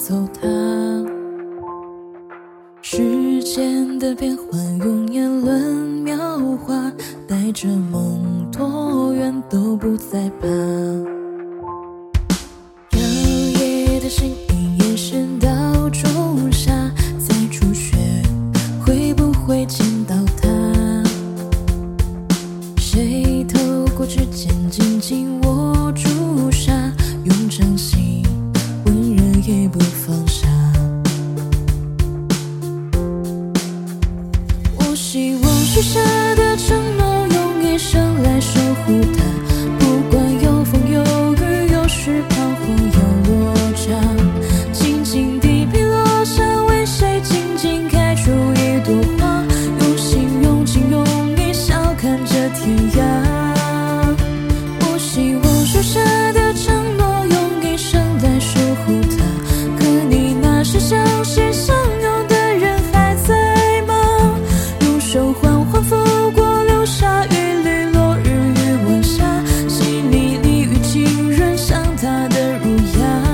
走它。时间的变幻，用年轮描画，带着梦多远都不再怕。摇曳的心音延伸到仲夏，在初雪会不会见到它？谁透过指尖紧紧握住沙，用掌心温热也不放下。我希望许下的承诺，用一生来守护它，不管有风有雨，有时彷徨有落差，静静地飘落下，为谁静静开出一朵花，用心用情用一笑看着天涯。我希望许下的承诺，用一生来守护它，可你那时相识相拥的人还在吗？用手缓缓拂过流沙雨里落日与晚霞，心里你与情人像他的儒雅。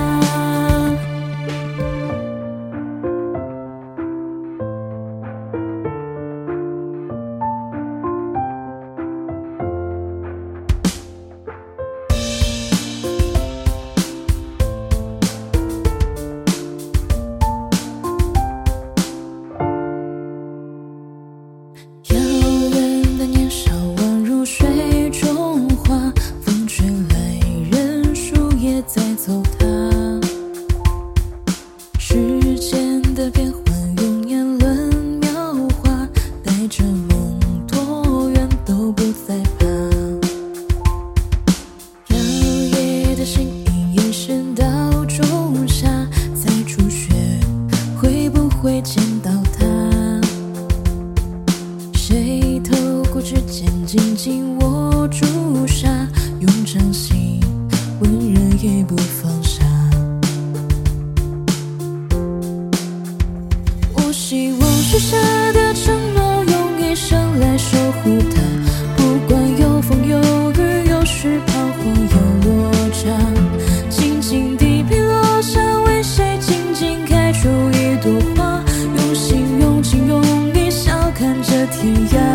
遥远的年少宛如水中花，风吹来认树叶在走它。时间的变幻，用年轮描画，带着梦多远都不再怕。摇曳的心音延伸到仲夏，在初雪会不会见到它？谁透过指尖紧紧握住沙，用掌心温热也不放下。我希望许下的承诺，用一生来守护它，不管有风有雨，有时彷徨有落差，静静地飘落下，为谁静静开出一朵花，用心用情用一笑看着天涯。